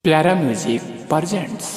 प्यारा music presents.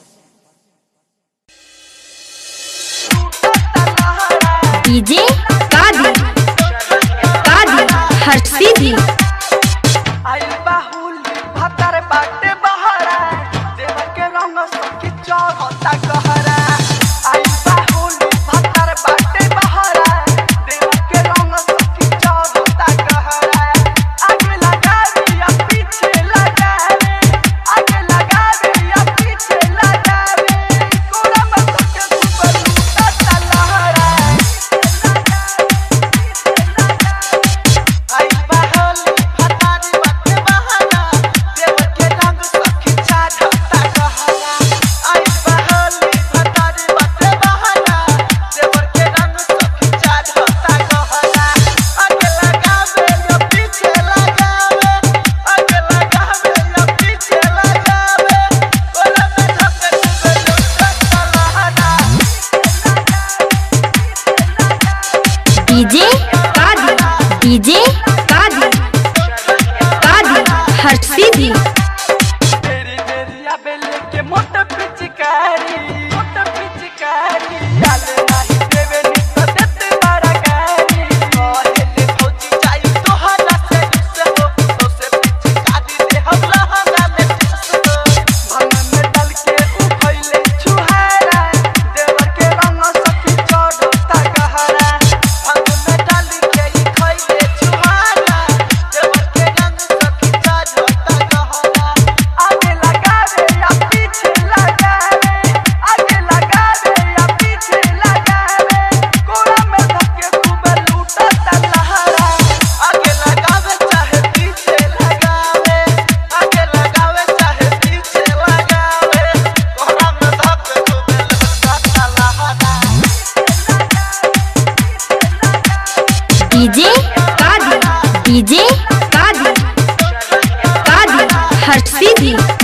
DJ कादी कादी हर्षिदी आई बाहुल भतर बाटे बहरा देव के रंग सखी चढ़ता कहरा। आई बाहुल भतर बाटे बहरा देव के रंग सखी चढ़ता कहरा। आगे लगावे या पीछे लगावे, आगे लगावे या पीछे लगावे, कोरा में सके ऊपर लूटा लहरा। आई बाहुल भतर बाटे बहरा देव के रंग सखी चढ़ता कहरा। आई बाहुल भतर बाटे बहरा देव के रंग सखी चढ़ता कहरा। आगे लगावे या पीछे लगावे, आगे लगावे या पीछे लगावे, कोरा में सके ऊपर लूटा लहरा। डीजे कादी डीजे कादी कादी हर्षिदी तेरी बेरिया बेले के मोटा पिचकारी याले नाही देवे नी तो देते बड़ा गारी। कहले फौजी जाई तोहरा से रुस हो, तो से पिचकारी दे हम लहंगा में ठुस हो। भंग में डाल के उखैले छुहारा देवर के रंग सखी चढ़ता कहरा। भंग में डाल के ई खैले छुहारा देवर के रंग सखी चढ़ता कहरा। आगे लगावे या पीछे लगावे, आगे लगावे या पीछे लगावे, कोरा में धके खूबे लूटता लहरा। आगे लगावे चाहे पीछे लगावे, आगे लगावे चाहे पीछे लगावे, कोरा में धके खूबे लूटता लहरा। डीजे कादी डीजे कादी कादी हर्षिदी